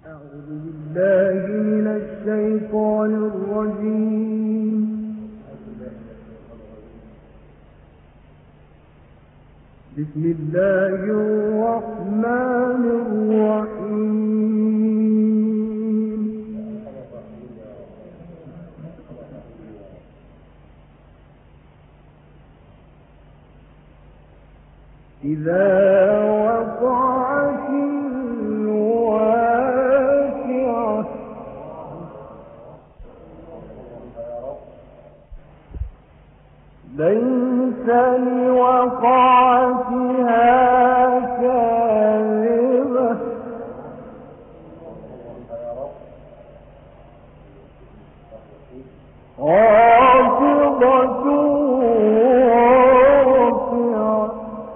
أعوذ بالله من الشيطان الرجيم. بسم الله الرحمن الرحيم. إذا وقعت الواقعة ليس لوقعتها كاذبة خافضة رافعة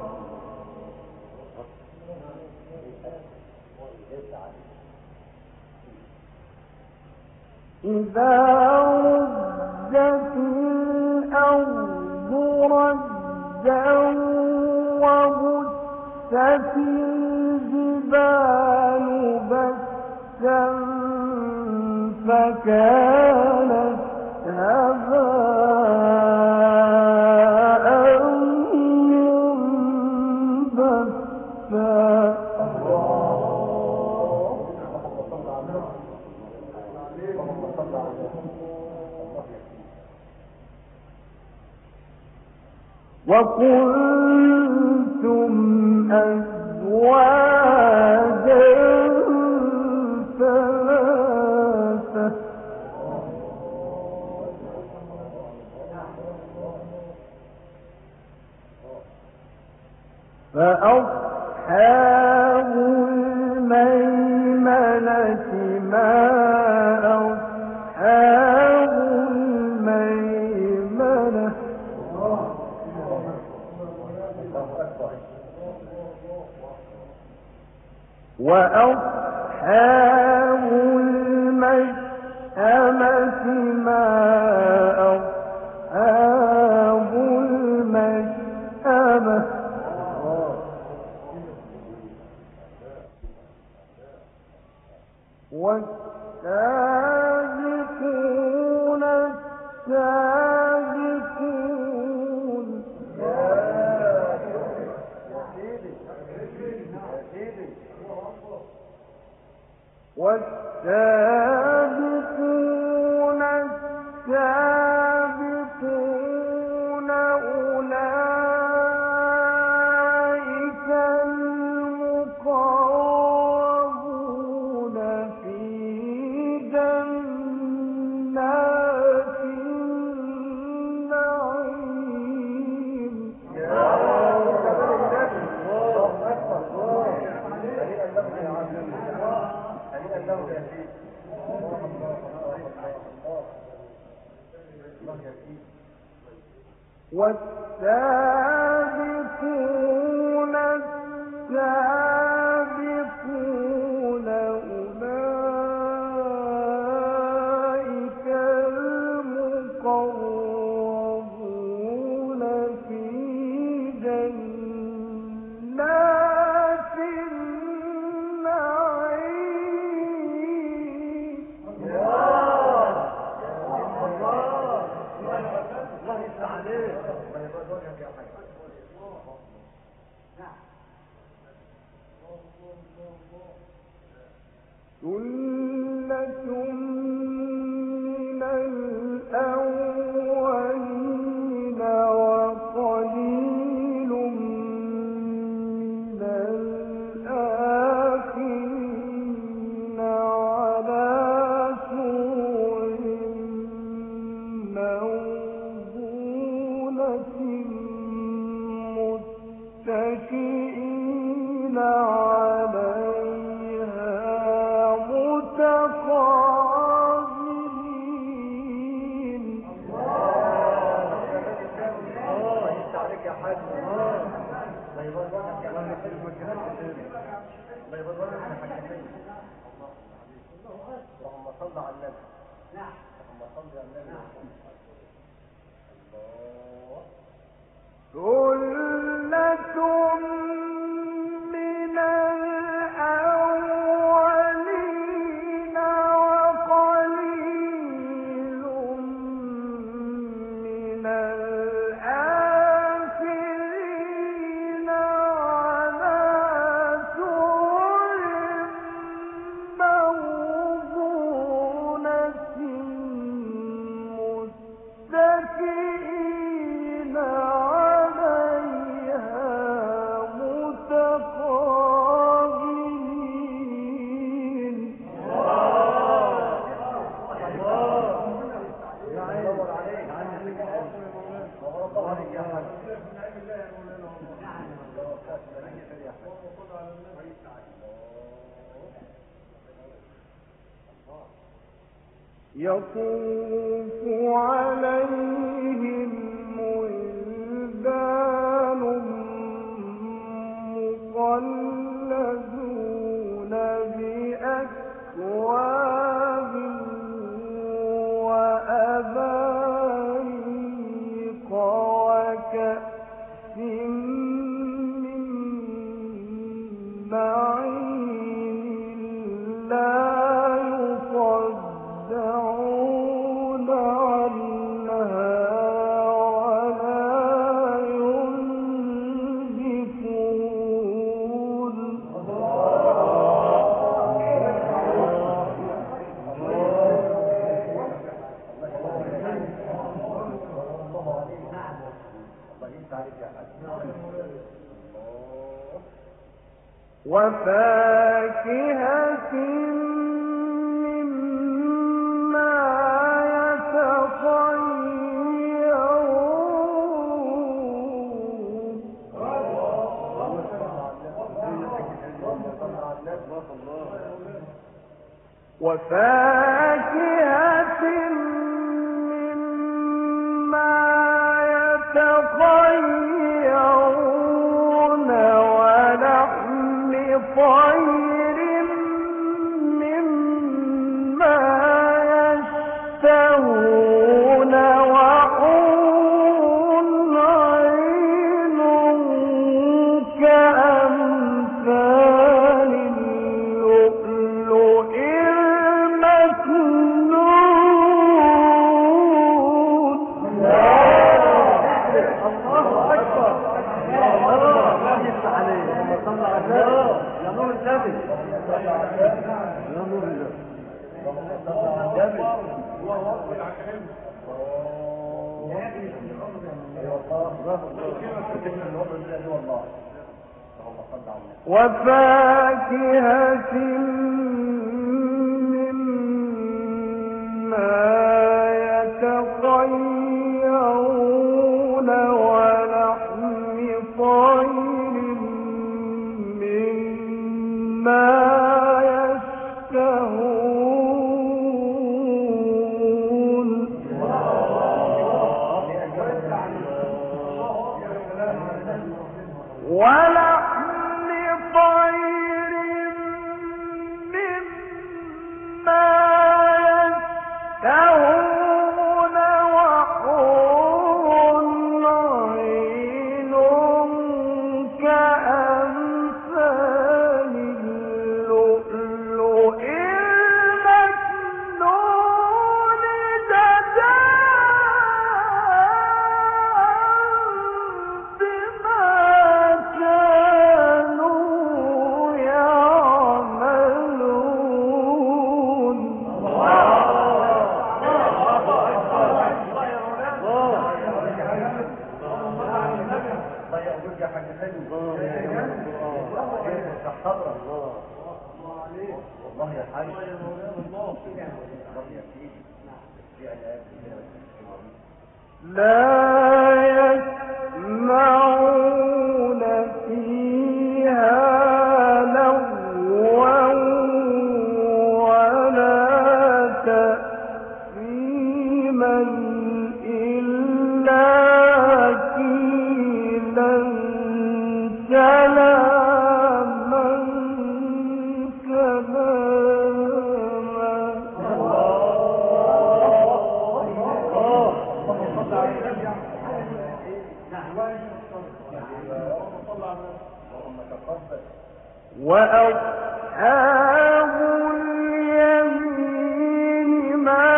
إذا رجت الأرض رجا وبست الجبال بسا فكانت هباء منبثا وكنتم أزواجا ثلاثة فأصحاب الميمنة ما أصحاب الميمنة وأصحاب المشأمة ما أصحاب المشأمة والسابقون السابقون والسابقون السابقون أولئك المقربون في جنات النعيم والسابقون السابقون أولئك المقربون في جنات النعيم ثلة من الأولين وقليل من الآخرين على سرر موضونة متكئين عليها متقابلين اللهم صل على النبي. اللهم صل على النبي. ثلة من الأولين يطوف عليهم ولدان مخلدون بأكواب وأباريق وكأس من معين لا يصدعون عنها ولا ينزفون. وفاكهة مما يتخيرون. وفاكهة مما يتخيرون ولحم طير مما يشتهون وحور عين كأمثال اللؤلؤ المكنون. الله أكبر. يا نور النبي، يا نور النبي. وفاكهة مما يتخيرون ولحم طير مما يشتهون. ولحم طير مما يشتهون وحور عين كأمثال اللؤلؤ المكنون جزاء بما كانوا يعملون. والله يا حاج لا يسمعون فيها لغوا ولا تأثيما إلا قيلا سلاما وأصحاب اليمين ما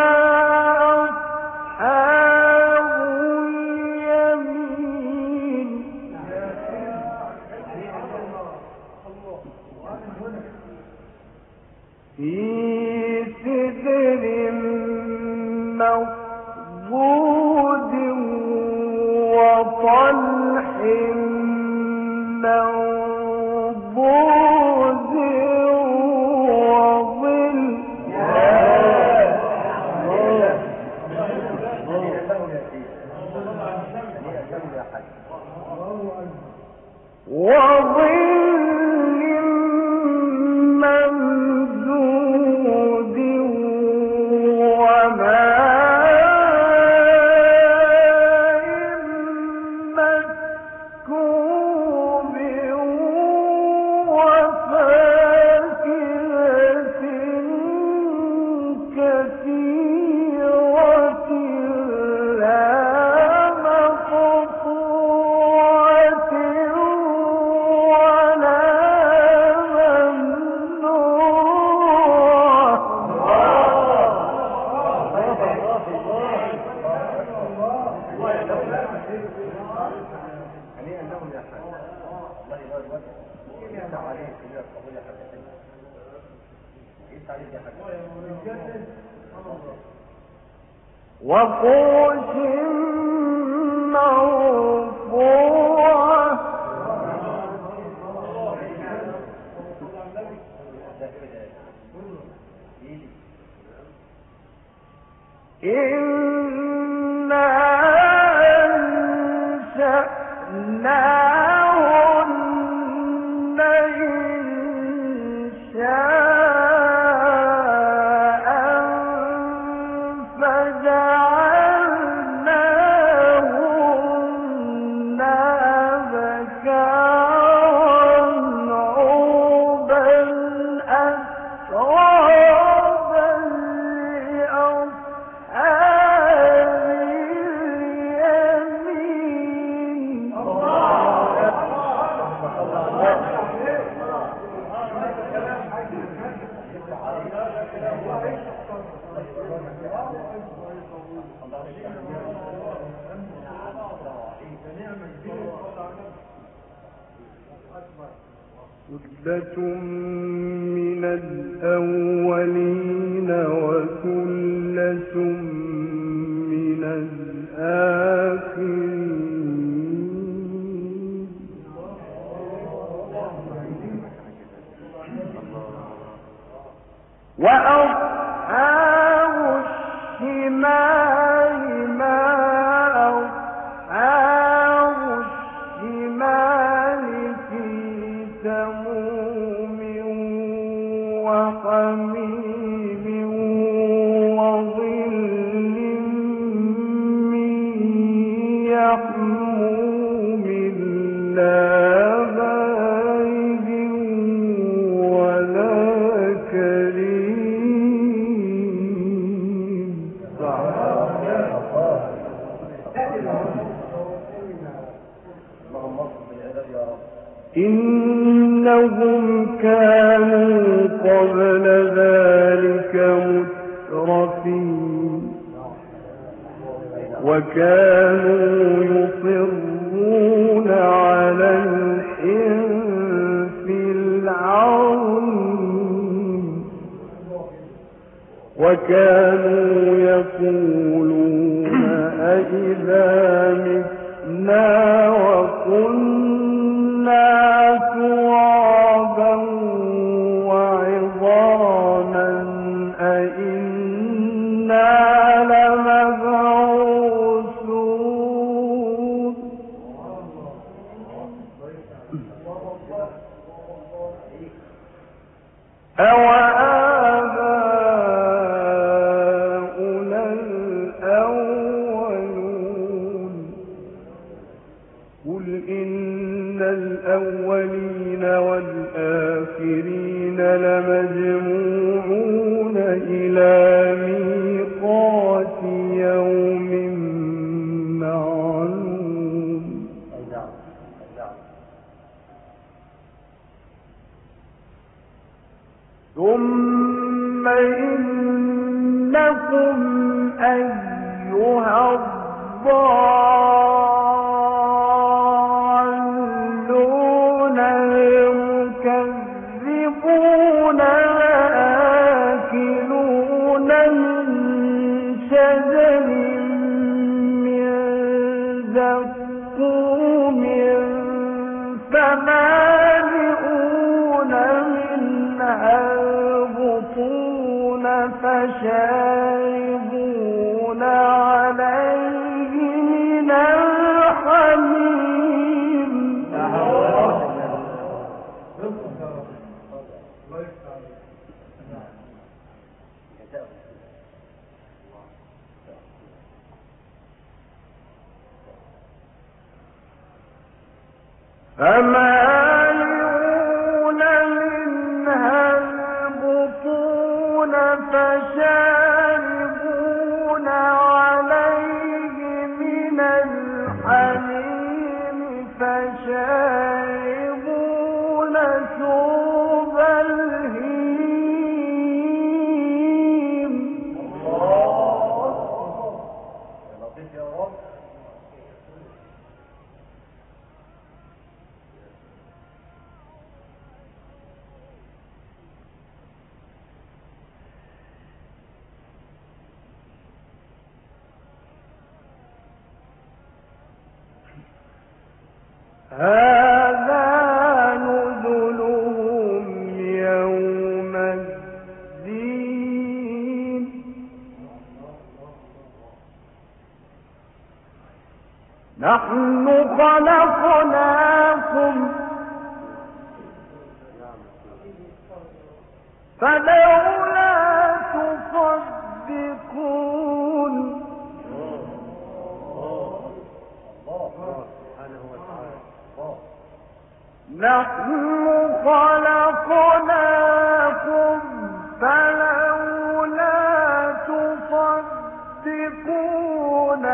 أصحاب اليمين. في سدر مخضود وطلح منضود وظل. وظل ممدود وماء وفرش مرفوعة إنا أنشأناهن إنشاء فجعلناهن أبكارا عربا أترابا لأصحاب اليمين ثلة من الأولين وثلة من الآخرين وأصحاب الشمال ما أصحاب الشمال في سموم وحميم وظل من يحموم لا بارد ولا كريم إنهم كانوا قبل ذلك مترفين وكانوا يصرون على الحنث العظيم وكانوا يقولون أئذا متنا وكنا ترابا وعظاما أئنا لمبعوثون أوآباؤنا الأولون قل إن الأولين والآخرين لمجموعون إلى ميقات يوم معلوم ثم إنكم أيها الضالون المكذبون لآكلون من شجر من زقوم فمالئون منها البطون فشاربون عليه من الحميم فمالئون منها البطون فشاربون عليه من الحميم فشاربون شرب الهيم هذا نزلهم يوم الدين نحن خلقناكم فلولا تصدقون نحن خلقناكم فلولا تصدقون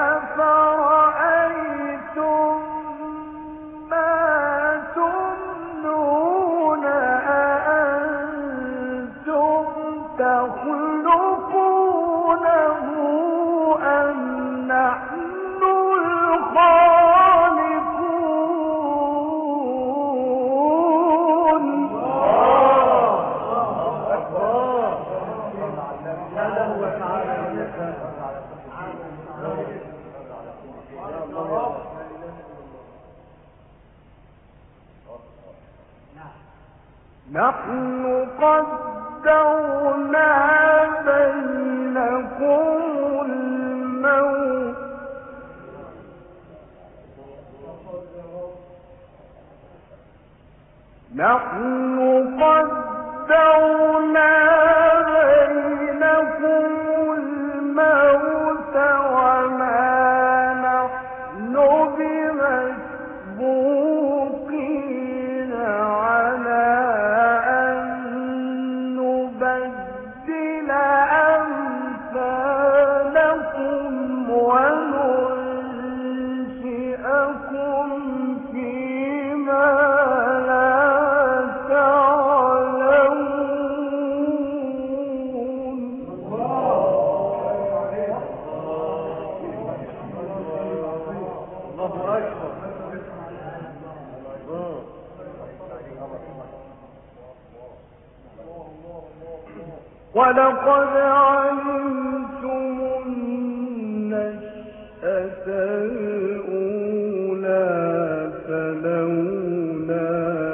أفرأيتم ما تمنون أأنتم تخلقونه أم نحن الخالقون نحن قدرنا بينكم الموت نحن قدرنا بينكم الموت وما نحن بمسبوقين على أن نبدل أمثالكم وننشئكم فيما لا تعلمون ولقد علمتم النشأة الأولى فلولا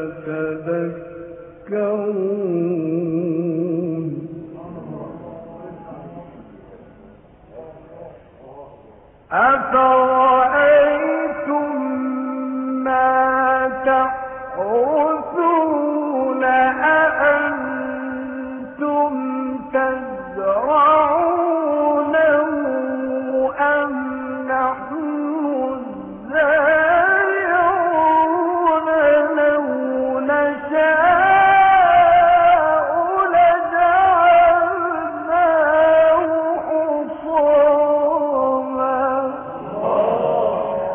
تذكرون أفرأيتم ما تحرثون أأنتم تزرعونه أم نحن الزارعون لو نشاء لجعلناه حصاما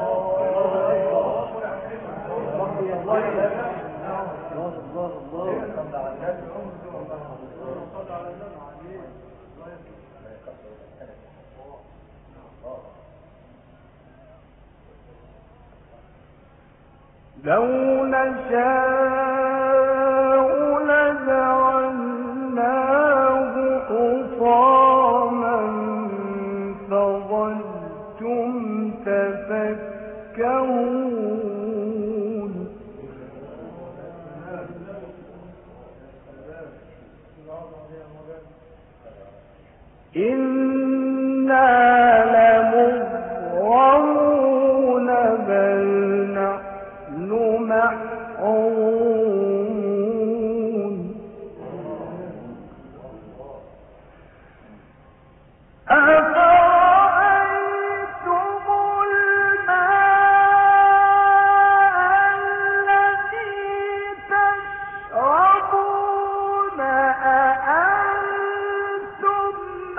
لو نشاء لجعلناه حطاما فظلتم تفكرون إنا لمغرمون بل نحن محرومون أفرأيتم الماء الذي تشربون أأنتم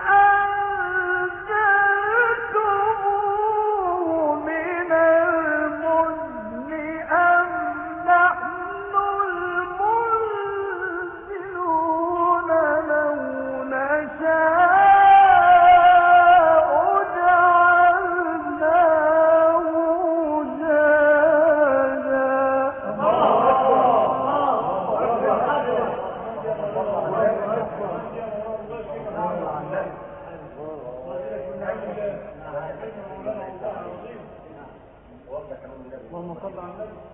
أنزلتموه من المزن أم نحن المنزلون لو نشاء جعلناه جاجا اللهم صل على النبي.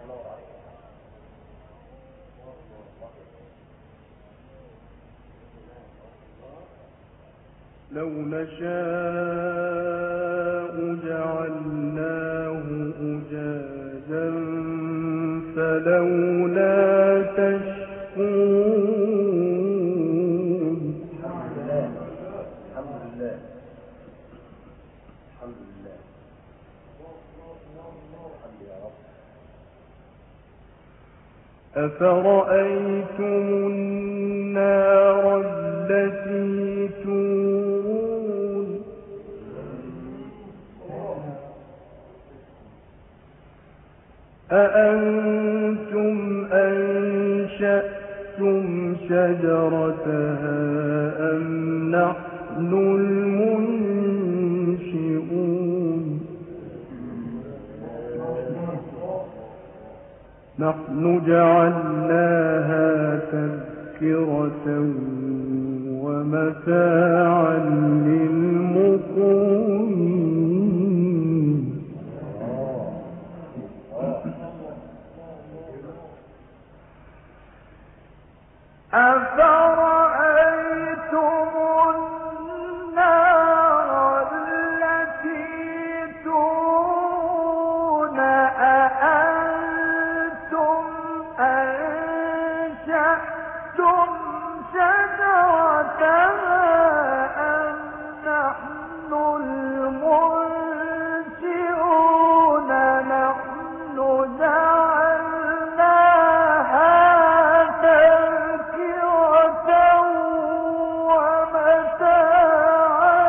لو نشاء جعلناه أجاجا فلولا تشكرون. الحمد لله الحمد لله الحمد لله الحمد يا رب. أفرأيتم النار التي تورون أأنتم أنشأتم شجرتها أم نحن المنشئون؟ نحن جعلناها تذكرة ومتاعا للمقومين. أفرأيتم النار التي تورون أأنتم أنشأتم شجرتها أم نحن المنشئون؟ نحن جعلناها تذكرة ومتاعا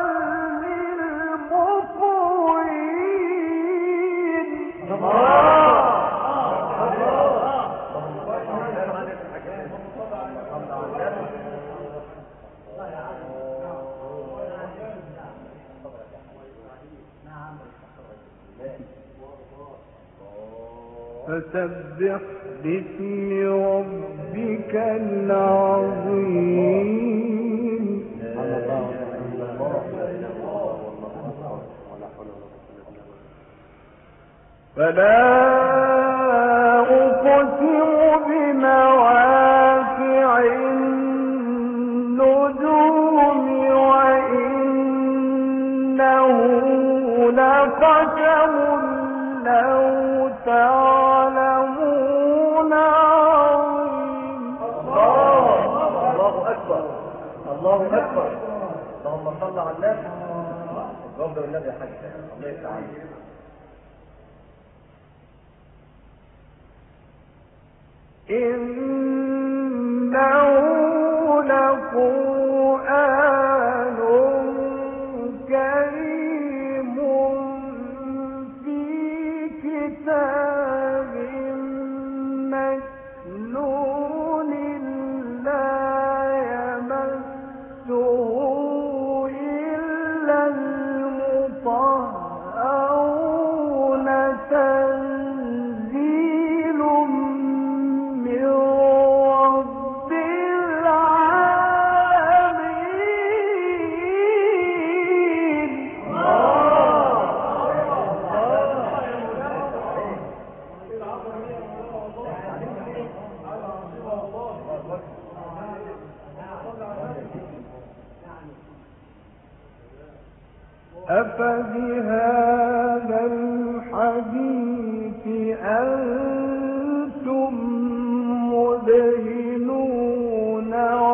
للمقوين. فسبح باسم ربك العظيم. فلا أقسم بمواقع النجوم وإنه لقسم لو تعلمون عظيم. الله أكبر الله أكبر. اللهم صل على النبي. غفر النبي يا حاج الله يفتح عليك. إنه لقرآن كريم في كتاب مكنون لا يمسه إلا المطهرون تنزيل من رب العالمين. أفبهذا الحديث أنتم مدهنون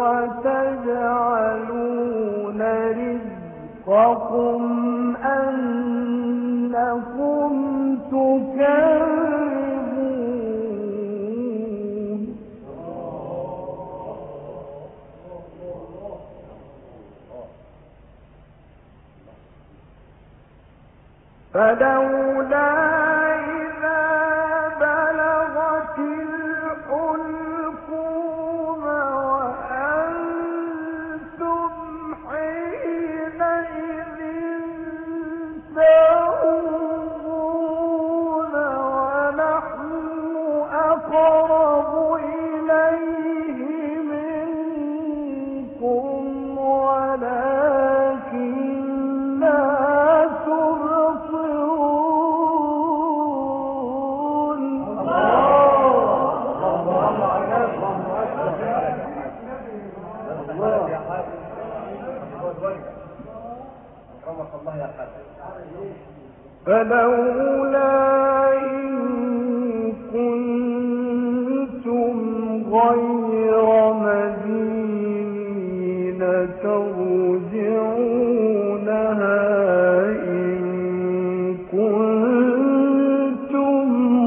وتجعلون رزقكم أنكم تكذبون. فلولا إذا بلغت الحلقوم وأنتم حينئذ تنظرون ونحن أقرب إليه منكم ولكن لا تبصرون. الله يا حاج. فلولا إن كنتم غير مدينين ترجعونها إن كنتم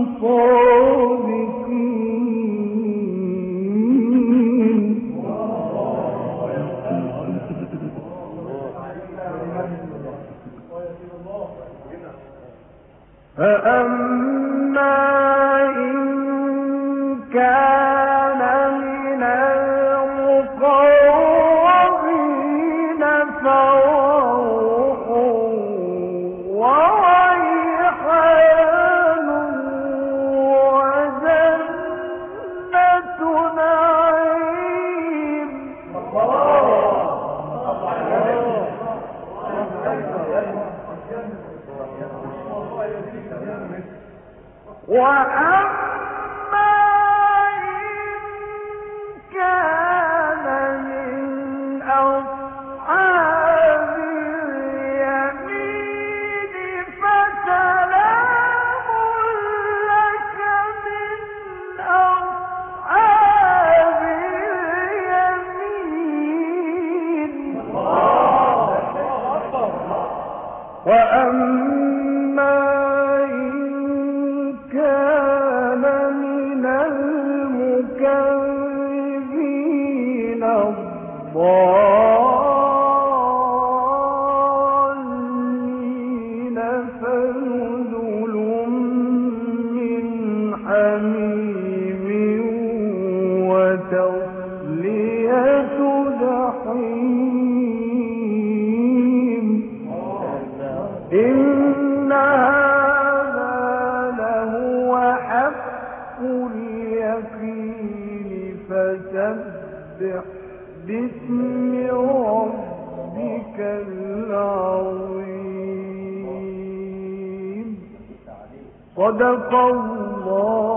صادقين. فأما إن كان من المقربين فروح وريحان وجنة نعيم. وأما إن كان من أصحاب اليمين فسلام لك من أصحاب اليمين. وأما إن كان من المكذبين الضالين فنزل من حميم وتصلية جحيم. إن هذا لهو حق اليقين فسبح باسم ربك العظيم. صدق الله